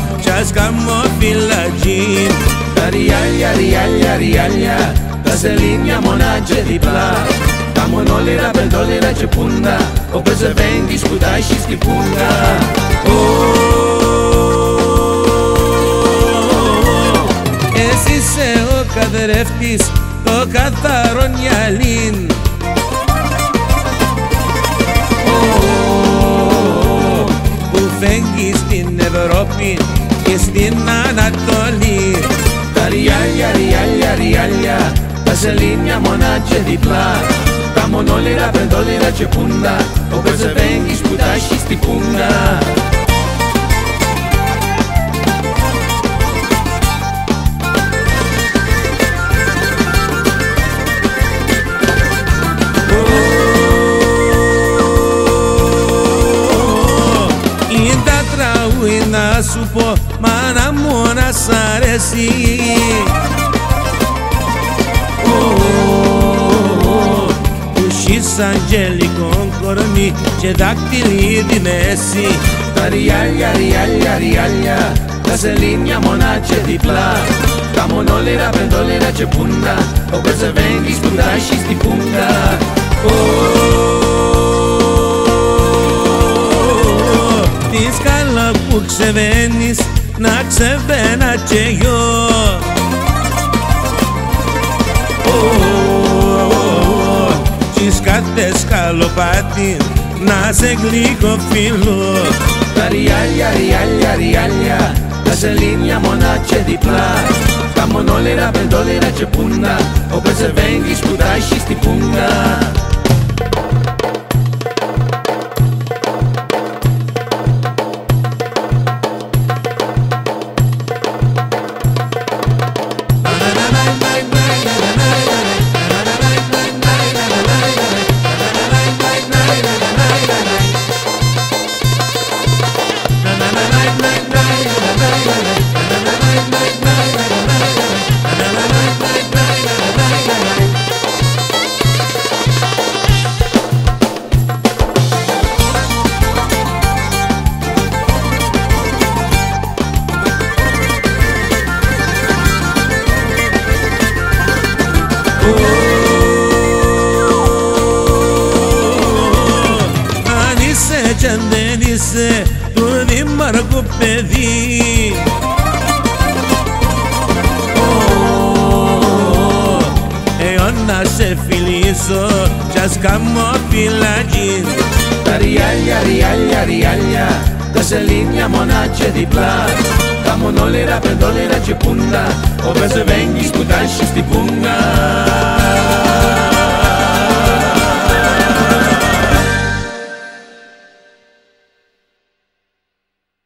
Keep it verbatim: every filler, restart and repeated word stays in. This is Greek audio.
κι ας κάνω φυλακή. Τα ριάλια, ριάλια, ριάλια, τα σελήνια μονά και διπλά, τα μονόλερα, πεντόλερα και πούντα, ο Πεζεβέγγις που τα έχει στην πούντα. Εσύ είσαι ο καθρέφτης, το καθαρό νιαλίν, που φέγγει στην Ευρώπη και στην Ανατολή. Τα ριάλια, ριάλια, ριάλια, τα σελήνια μονά και διπλά, τα μονόλερα, πεντόλερα και πούντα, ο Πεζεβέγγις που τα έχει στην πούντα. Να σου πω, μάνα μου, να σ' αρέσει. Που έχεις αγγελικό κορμί και δάκτυλι τη μέση. Τα ριάλια, ριάλια, ριάλια, τα σελήνια μονά και διπλά, τα μονόλερα, πεντόλερα και πούντα, ο Πεζεβέγγις που τα έχει στην πούντα. Τις καλά που ξεβαίνεις, να ξεβαίνα και εγώ. Τις κάθε σκαλοπάτι, να σε γλυκό φίλο. Τα ριάλια, ριάλια, ριάλια, τα σελήνια μονά και διπλά, τα μονόλερα, πεντόλερα και πούντα, ο Πεζεβέγγις που τα έχει στην πούντα. Αν είσαι κι αν δεν είσαι του δήμαρχου παιδί, εάν να σε φιλήσω κι ας κάνω φυλακή. Τα ριάλια, ριάλια, ριάλια, τα σελήνια μονά και διπλά, τα μονόλερα, πεντόλερα και πούντα,